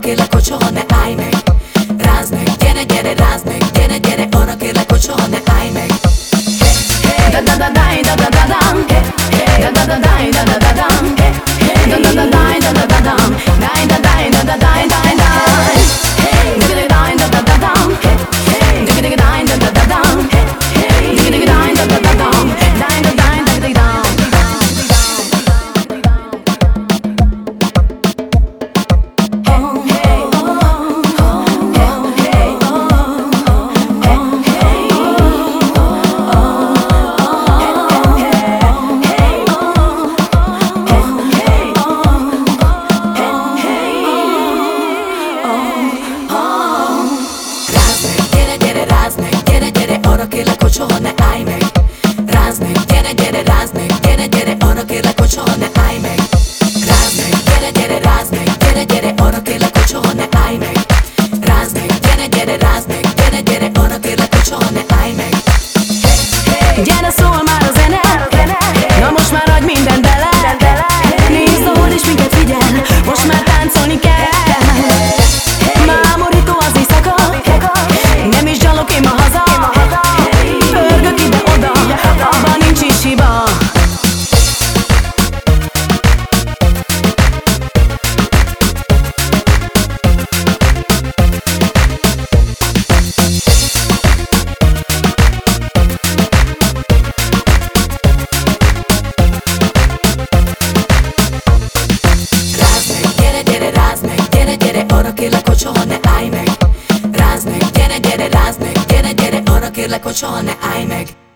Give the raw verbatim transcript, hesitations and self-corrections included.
kérlek, hogy soha ne állj meg. Rázd meg, gyere, gyere, rázd meg, gyere, gyere, arra kérlek, hogy soha ne állj meg. Da da da da da da da dam, da da da da da da da dam, da da da da da da da dam, da da da da da da da da. Arra kérlek, hogy soha ne állj meg. Rázd meg, gyere, gyere, rázd meg, gyere, gyere, arra kérlek, hogy soha ne állj meg. Rázd meg, gyere, gyere, rázd meg, gyere, gyere, arra kérlek, hogy soha ne állj meg. Rázd meg, gyere, gyere, rázd meg, gyere, gyere, arra kérlek, hogy soha ne állj meg. Gyere, szól már a zene, na most már adj mindent bele. Nézd, ahol is minket figyel, most már táncolni kell. Mámorító az éjszaka, nem is gyalog én ma haza. Pörgök ide-oda, abban nincs is hiba. Arra kérlek, hogy soha ne állj meg. Rázd meg, gyere, gyere, rázd meg, gyere, gyere, arra kérlek, hogy soha ne állj meg.